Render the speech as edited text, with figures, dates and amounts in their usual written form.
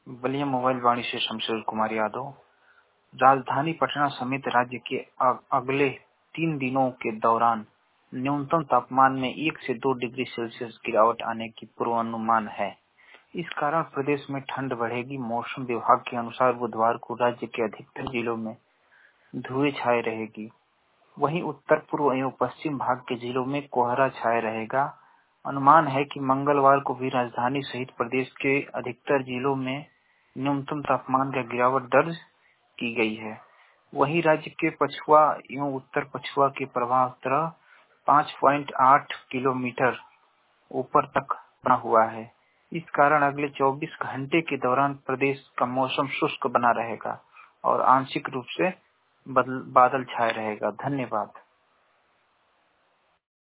Ballia mobile वाणी से शमशेर कुमार यादव। राजधानी पटना समेत राज्य के अगले 3 दिनों के दौरान न्यूनतम तापमान में 1 से 2 डिग्री सेल्सियस गिरावट आने की पूर्वानुमान है। इस कारण प्रदेश में ठंड बढ़ेगी। मौसम विभाग के अनुसार बुधवार को राज्य के अधिकतर जिलों में धुएं छाए रहेगी। वहीं उत्तर पूर्व एवं पश्चिम भाग के जिलों में कोहरा छाया रहेगा। अनुमान है कि मंगलवार को भी राजधानी सहित प्रदेश के अधिकतर जिलों में न्यूनतम तापमान का गिरावट दर्ज की गई है। वहीं राज्य के पछुआ एवं उत्तर पछुआ के प्रभाव तरह 5.8 किलोमीटर ऊपर तक बना हुआ है। इस कारण अगले 24 घंटे के दौरान प्रदेश का मौसम शुष्क बना रहेगा और आंशिक रूप से बादल छाए रहेगा। धन्यवाद।